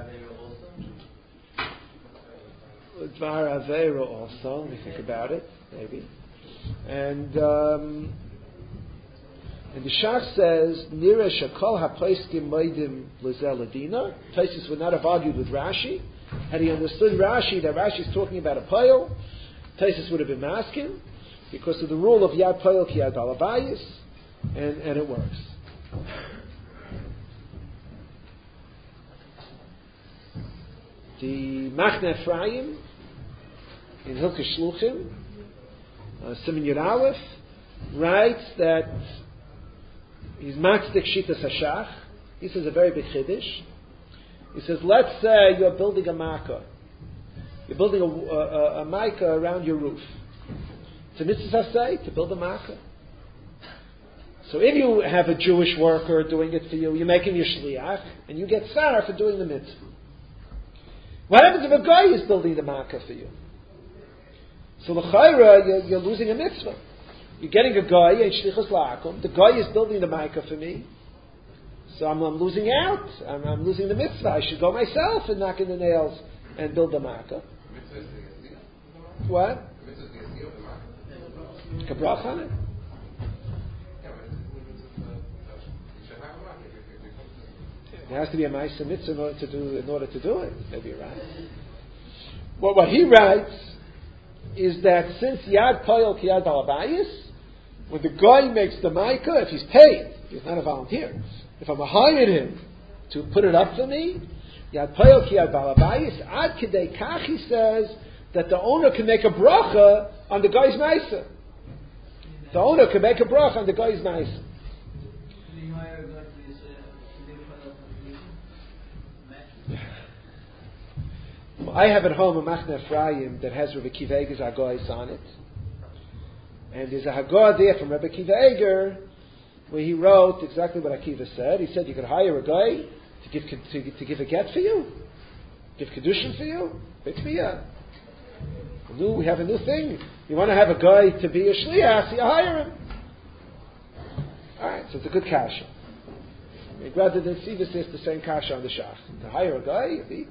Dvar Aveira also. Let me think about it, maybe. And the Shach says, Nira shakol hapaiskim meidim lezel ladina. Taisus would not have argued with Rashi. Had he understood Rashi, that Rashi is talking about a payil, Taisus would have been masking, because of the rule of yad payil ki yad balabayis, and it works. The Machne Ephraim, in Hilkei Shluchim, Siman Yud Aleph, writes that he's matzik shitas hashach. He says a very big chiddush. He says, let's say you're building a makkah. You're building a makkah around your roof. It's a mitzvah say to build a makkah. So if you have a Jewish worker doing it for you, you make him your shliach, and you get tzar for doing the mitzvah. What happens if a guy is building the makkah for you? So l'chayra, you're losing a mitzvah. You're getting a guy, shlichus la'akum. The guy is building the makkah for me. So I'm losing out. I'm losing the mitzvah. I should go myself and knock in the nails and build the makkah. What? Kabrach on it? There has to be a ma'aseh mitzvah in order to do it. Maybe you're right. Well, what he writes is that since yad payil ki yad balabayis, when the guy makes the maikah, if he's paid, he's not a volunteer. If I'm hired him to put it up for me, yad payil ki yad balabayis, ad kedei kach, he says that the owner can make a bracha on the guy's ma'aseh. The owner can make a bracha on the guy's ma'aseh. I have at home a Machne Ephraim that has Rabbi Kiva Eger's Haggahs on it. And there's a Haggah there from Rabbi Kiva Eger where he wrote exactly what Akiva said. He said you could hire a guy to give a get for you, give Kedushin for you, Beit Miyah. We have a new thing. You want to have a guy to be a Shliach, so you hire him. Alright, so it's a good kasha. Rather than see this is the same kasha on the Shach. To hire a guy,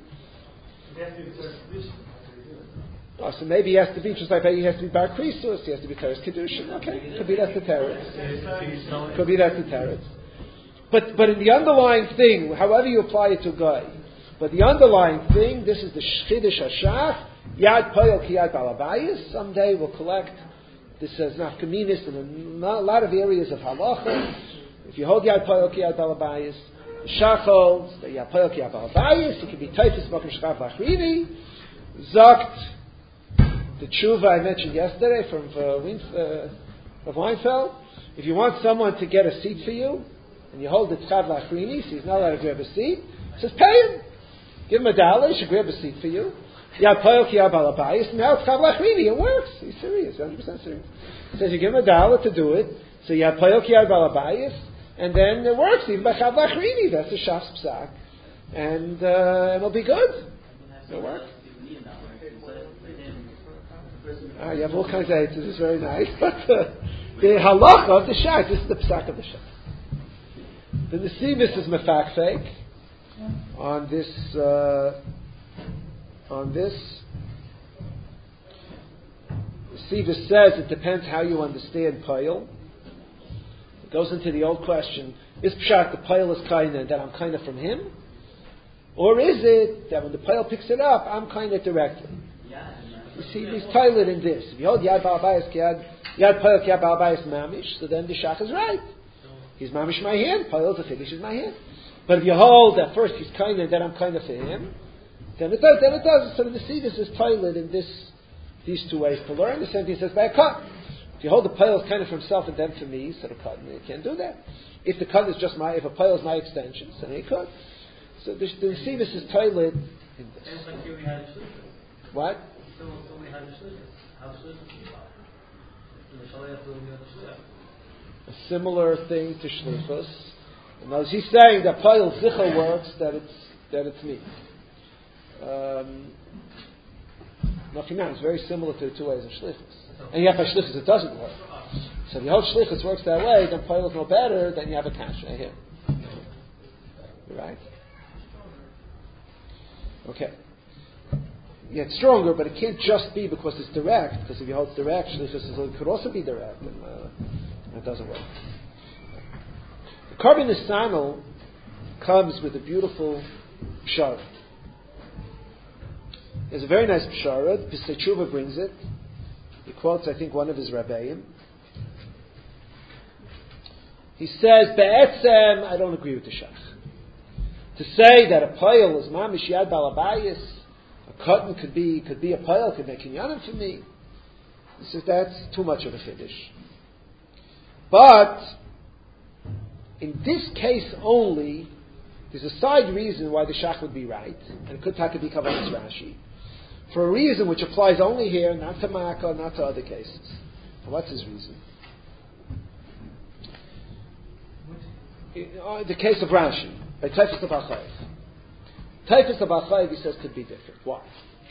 so maybe he has to be just like he has to be Bar Krisus, he has to be Teres Kedushin. Okay, could be that's the Teretz. Could be that's the Teretz. But in the underlying thing, however you apply it to a guy, but the underlying thing, this is the Shchidish Hashach, Yad Payil Ki Yad Balabayis. Someday we'll collect this as nafkaminis in a lot of areas of halacha. If you hold Yad Payil Ki Yad Balabayis, the Shach holds the Yad Payil Ki Yad Balabayis. It can be Taifis Mokim Shchav Lachrini. Zokt, the tshuva I mentioned yesterday from Weinfeld. If you want someone to get a seat for you, and you hold it's chav lachrini, so he's not allowed to grab a seat. He says, pay him. Give him $1, he should grab a seat for you. Yad poil ki yad balabayis, now it's chav lachrini, it works. He's serious, 100% serious. He says, you give him $1 to do it, so yad poil ki yad balabayis, and then it works, even by chav lachrini, that's a shaf's psak, and it'll be good. It'll work. You have all kinds of answers, it's very nice, but the halacha of the shach, this is the psak of the shach. The Nesivis is mefakfek on this. Nesivis says it depends how you understand payil. It goes into the old question: is pshat the payil is kinda that I'm kinda from him, or is it that when the payil picks it up, I'm kinda directly? You see, he's toilet in this. If you hold yad balabayis yad payil yad balabayis mamish, so then the shach is right. He's mamish my hand. Payil the finish is my hand. But if you hold that first he's kind and then I'm kind of for him, then it does. So the Nesivis is toilet in these two ways to learn. The same thing says by a cut. If you hold the payil is kind of for himself and then for me, so the cut, you can't do that. If the cut is just if a payil is my extension, so then he could. So the Nesivis is toilet in this. What? A similar thing to shlichus. And as he's saying that payil zicha works, that it's me. Nothing else. It's very similar to the two ways of shlichus. And yet by shlichus it doesn't work. So if the whole shlichus works that way, then payil is no better. Then you have a kasha here. Right? Okay. Yeah, it's stronger, but it can't just be because it's direct. Because if you hold direct, shlichus could also be direct, and it doesn't work. The Korban Nisanel comes with a beautiful pshara. There's a very nice pshara. Pesach Tshuva brings it. He quotes, I think, one of his rabbeim. He says, "Be'etzem, I don't agree with the shach. To say that a payil is mamish yad balabayis, a cotton could be a payil, could make kinyanim for me. He says that's too much of a chiddush. But in this case only, there's a side reason why the shach would be right, and it could be kavanas Rashi, for a reason which applies only here, not to Makkah, not to other cases. And what's his reason? The case of Rashi, by Taifas Abachayev. Taifas Abachayev, he says, could be different. Why?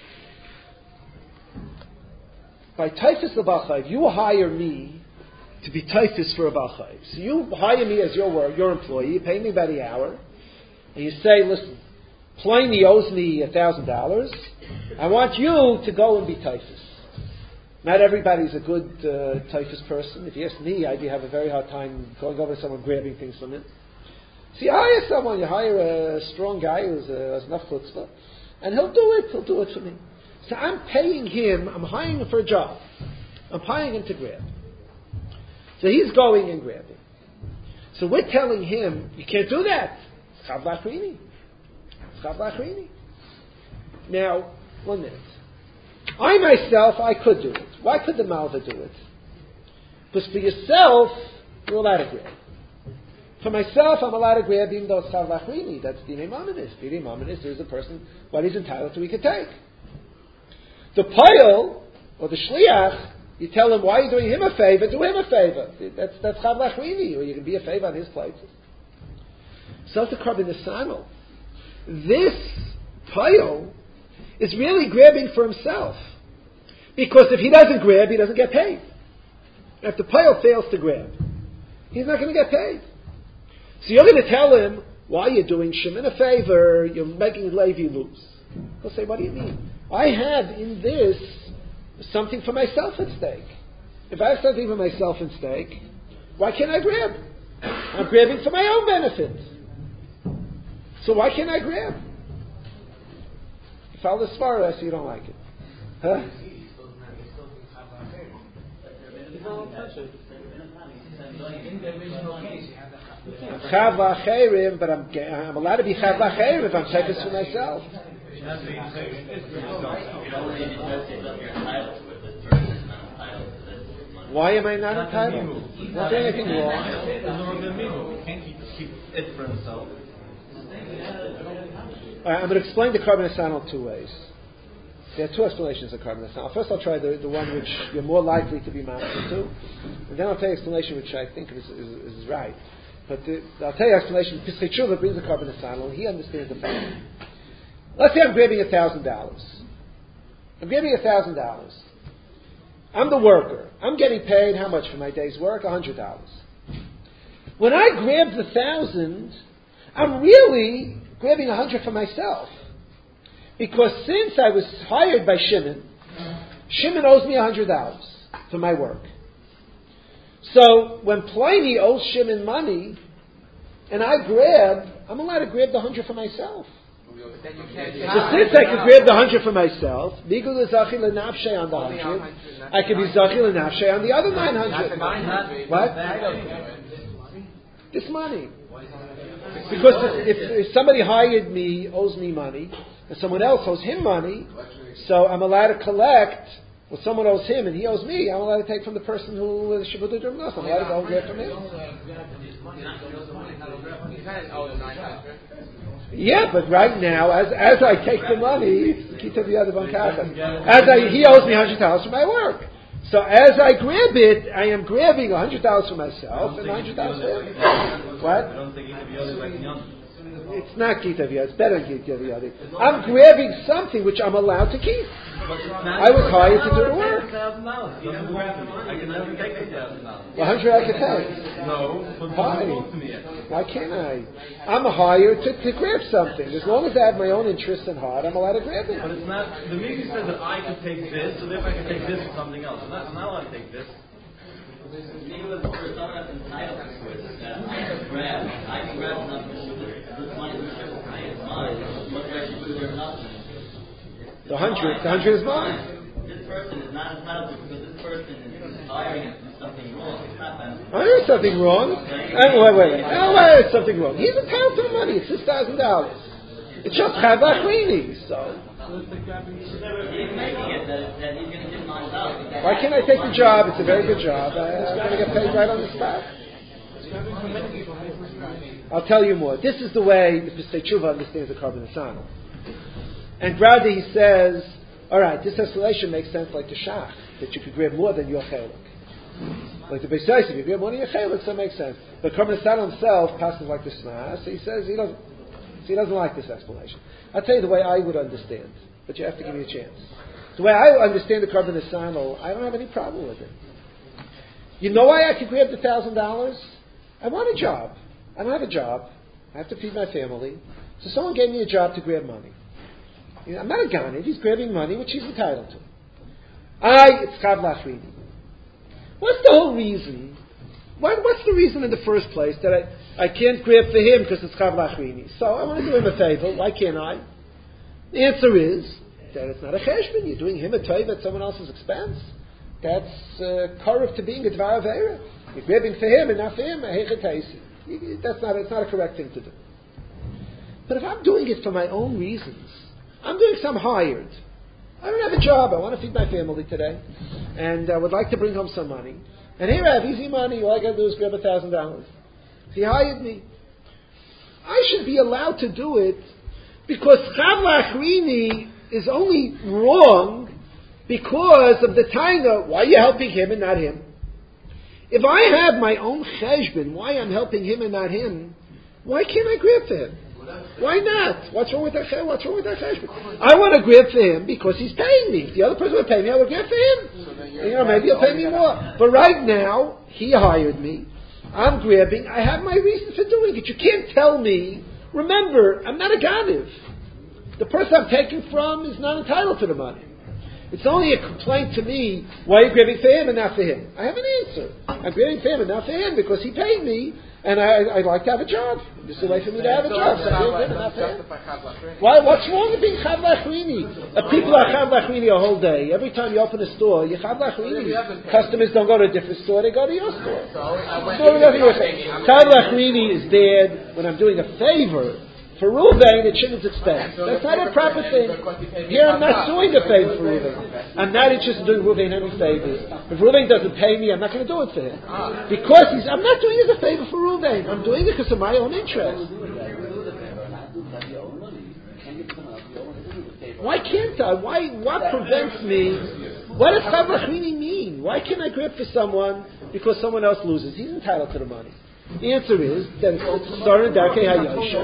By Taifas Abachayev, you hire me to be Taifas for Abachayev. So you hire me as your employee, you pay me by the hour, and you say, listen, Pliny owes me $1,000. I want you to go and be Taifas. Not everybody's a good Taifas person. If you ask me, I'd have a very hard time going over to someone grabbing things from him. So you hire someone, you hire a strong guy who has enough chutzpah, and he'll do it for me. So I'm paying him, I'm hiring him for a job. I'm hiring him to grab. So he's going and grabbing. So we're telling him, you can't do that. It's chav lachrini. It's chav lachrini. Now, 1 minute. I myself, I could do it. Why could the Malva do it? Because for yourself, you're allowed to grab. For myself, I'm allowed to grab even though it's chav lachrini. That's dinei mamanis. Dinei mamanis is a person, what he's entitled to, he could take. The payil, or the shliach, you tell him, why are you doing him a favor? Do him a favor. That's chav lachrini, or you can be a favor on his places. So to Korban Nisanel, this payil is really grabbing for himself. Because if he doesn't grab, he doesn't get paid. If the payil fails to grab, he's not going to get paid. So you're going to tell him, why are you doing Shimon a favor? You're making Levi lose. He'll say, what do you mean? I have in this something for myself at stake. If I have something for myself at stake, why can't I grab? I'm grabbing for my own benefit. So why can't I grab? You follow the svara, so you don't like it. Huh? Chav v'acherim, but I'm allowed to be chav v'acherim if I'm taking this for myself. Why am I not entitled? I'm not doing anything wrong. keep it for himself. I'm going to explain the carbon asanal two ways. There are two explanations of carbon asanal. First, I'll try the one which you're more likely to be master to, and then I'll tell you an explanation which I think is right. But I'll tell you an explanation. Pischei Tshuva brings the carbon asanal, and he understands the fact. Let's say I'm grabbing $1,000. I'm grabbing $1,000. I'm the worker. I'm getting paid how much for my day's work? $100. When I grab the 1,000, I'm really grabbing 100 for myself. Because since I was hired by Shimon owes me $100 for my work. So when Pliny owes Shimon money, and I'm allowed to grab the 100 for myself. So since I could grab the 100 for myself, Migul Zachi Lenafshe on the 100, I could be Zachi Lenafshe on the other 900. What? This money. Because if somebody hired me, owes me money, and someone else owes him money, so I'm allowed to collect what someone owes him and he owes me. I'm allowed to take from the person who is Shabbat Drum Nos. I'm allowed to go and grab from him. Yeah, but right now, as I take the money, he owes me $100 for my work. So as I grab it, I am grabbing $100 for myself and $100 for him. What? It's not Gita V'yad. It's better than Gita V'yad. I'm grabbing something which I'm allowed to keep. I was hired to do the work. I can never take $1,000. 100 I can take. No. Why? Why can't I? I'm hired to grab something. As long as I have my own interest in heart, I'm allowed to grab it. But it's not. The Miki says that I could take this, so therefore I can take this for something else. I'm not allowed to take this. I can grab something. This money is mine. The 100 is mine. This person is not entitled to because this person is hiring him to do something wrong. It's not that. I know there's something wrong. Wait. There's something wrong. He's entitled to the money. It's $6,000. It's just Chavachrini. So He's making it that he's going to get $9,000. why can't I take the job? It's a very good job. I'm going to get paid right on the spot. I'll tell you more. This is the way the Pischei Tshuva understands the carbon asanal. And rather he says, all right, this explanation makes sense like the Shach, that you could grab more than your chelik. Like the Beis Yosef, if you grab more than your chelik, so it makes sense. But carbon asanal himself passes like the Shema, so he says he doesn't like this explanation. I'll tell you the way I would understand, but you have to give me a chance. The way I understand the carbon asanal, I don't have any problem with it. You know why I could grab the $1,000? I want a job. I don't have a job. I have to feed my family. So someone gave me a job to grab money. I'm not a Ghanid. He's grabbing money which he's entitled to. It's Chav Lachrini. What's the whole reason? What's the reason in the first place that I can't grab for him because it's Chav Lachrini? So I want to do him a favor. Why can't I? The answer is that it's not a cheshbon. You're doing him a tov at someone else's expense. That's korov to being a dvar avera. You're grabbing for him and not for him. It's not a correct thing to do. But if I'm doing it for my own reasons, I'm doing some hired. I don't have a job. I want to feed my family today, and I would like to bring home some money. And here I have easy money. All I got to do is grab $1,000. He hired me. I should be allowed to do it because Chav Lachrini is only wrong because of the taina. Why are you helping him and not him? If I have my own cheshbon, why I'm helping him and not him, why can't I grab for him? Why not? What's wrong with that cheshbon? I want to grab for him because he's paying me. If the other person would pay me, I would grab for him. Maybe he'll pay me more. But right now, he hired me. I'm grabbing. I have my reason for doing it. You can't tell me. Remember, I'm not a ganiv. The person I'm taking from is not entitled to the money. It's only a complaint to me, why are you grabbing for him and not for him? I have an answer. I'm grabbing for him and not for him because he paid me and I'd like to have a job. This is a way for me to have a job. So I'm grabbing for him and not for him. Why? What's wrong with being Chav Lachrini? People are Chav Lachrini a whole day. Every time you open a store, you're Chav Lachrini. Customers don't go to a different store, they go to your store. Chav Lachrini is bad when I'm doing a favor For Reuven, it's Shimon's expense. That's not a proper thing. Here, I'm not doing a favor for Reuven. I'm not interested in doing Reuven any favors. If Reuven doesn't pay me, I'm not going to do it for him. Because I'm not doing it as a favor for Reuven. I'm doing it because of my own interest. Why can't I? What prevents me? What does Chavrachini mean? Why can't I grab for someone because someone else loses? He's entitled to the money. The answer is that it's started Darkei HaYosher.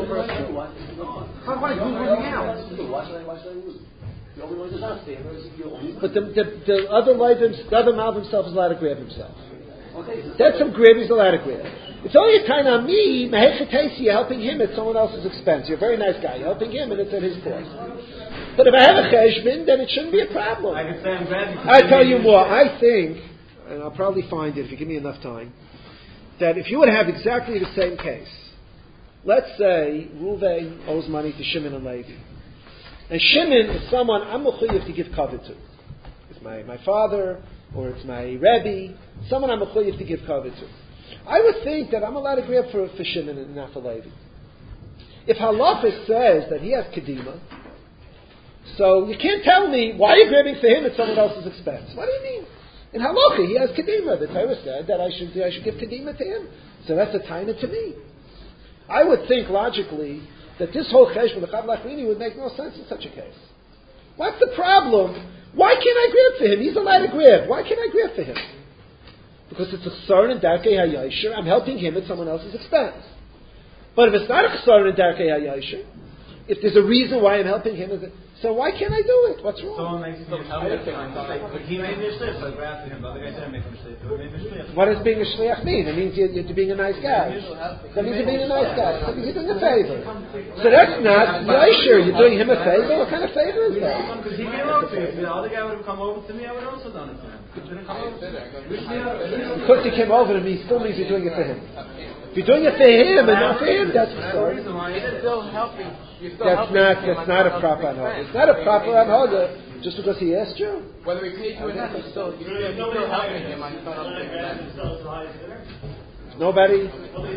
But the other Malv himself is allowed to grab himself. That's some grab he's allowed to grab. It's only a time on me, Mahechatesi, you're helping him at someone else's expense. You're a very nice guy. You're helping him and it's at his cost. But if I have a cheshbon, then it shouldn't be a problem. I tell you more. I think, and I'll probably find it if you give me enough time, that if you would have exactly the same case, let's say Reuven owes money to Shimon and Levi. And Shimon is someone I'm mechuyev to give cover to. It's my father, or it's my Rebbe, someone I'm mechuyev to give cover to. I would think that I'm allowed to grab for Shimon and not for Levi. If Halacha says that he has Kedima, so you can't tell me why you're grabbing for him at someone else's expense. What do you mean? In Halacha, he has Kedima. The Torah said that I should give Kedima to him. So that's a taina to me. I would think logically that this whole cheshbon, the Chav Lachrini, would make no sense in such a case. What's the problem? Why can't I grab for him? He's allowed to grab. Why can't I grab for him? Because it's a chesar in Darkei HaYosher. I'm helping him at someone else's expense. But if it's not a chesar in Darkei HaYosher, if there's a reason why I'm helping him, so why can't I do it? What's wrong? Someone makes a mistake. But he made a mistake, so I grabbed him. The other guy didn't make a mistake. What does being a shliach mean? It means you're being a nice guy. That means you're being a nice guy. That means you're doing a favor. So that's not Yosher. You're doing him a favor? What kind of favor is that? Because he came over to me. If the other guy would have come over to me, I would have also done it to him. Because he came over to me, still means you're doing it for him. If you're doing it for him and not for him, that's the story. Still helping. That's not a proper anhaga. It's not a proper anhaga just because he asked you. Whether we paid you or not, you're still helping him on someone else's expense. Nobody.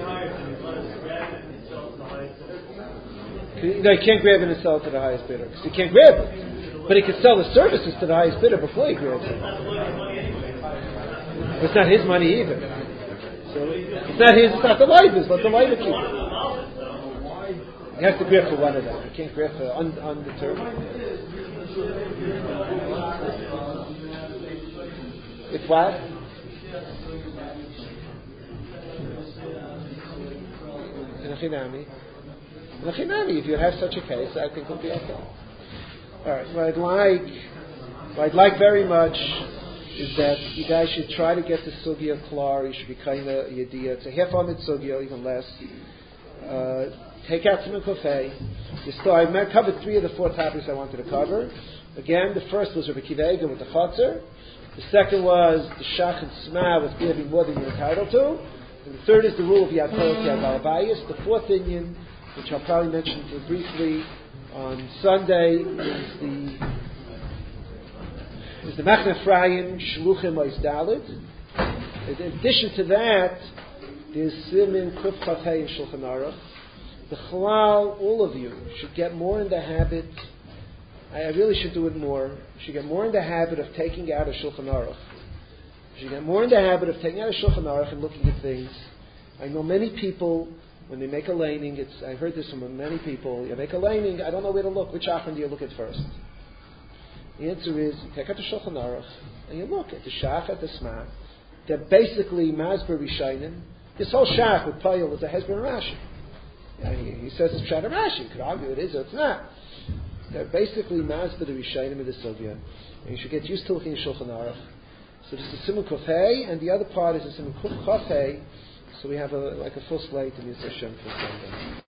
No, he can't grab it and sell it to the highest bidder because he can't grab it. But he can sell the services to the highest bidder before he grabs it. It's not his money either. So it's not his. It's not the Leiva's. Let the Leiva keep it. You have to grab for one of them. You can't grab for undetermined. It's what? Nachinami. If you have such a case, I think it'll be okay. All right. What I'd like very much is that you guys should try to get the sugya klar. You should be kind of yediyah. It's a half-amid sugya, even less. Take out some kofei. I covered 3 of the 4 topics I wanted to cover. Again, the first was Rabbi Akiva Eiger with the Chatzar. The second was the Shach and Sma with giving more than you're entitled to. And the third is the rule of Yad Kolot Yad Balabayis. The fourth Inyan, which I'll probably mention briefly on Sunday, is the Machne Ephraim Shluchim Ois Dalet. In addition to that, there's Simin Kuf Chafei and Shulchan Aruch. The Chalal, all of you, should get more in the habit, I really should do it more, should get more in the habit of taking out a Shulchan Aruch. Should get more in the habit of taking out a Shulchan Aruch and looking at things. I know many people, when they make a laning, I heard this from many people, you make a laning, I don't know where to look. Which Achron do you look at first? The answer is, you take out the Shulchan Aruch, and you look at the Shach, at the Sma. They're basically Masber Rishonim. This whole Shach with Payil is a Hezbollah Rashi. He says it's Pshat Rashi. You could argue it is or it's not. They're basically Masber the Rishonim of the Sugya. And you should get used to looking at Shulchan Aruch. So this is Siman Kuf Hey, and the other part is a Siman Kuf Chaf Hey. So we have a full slate in Yisrael Shem for Sunday.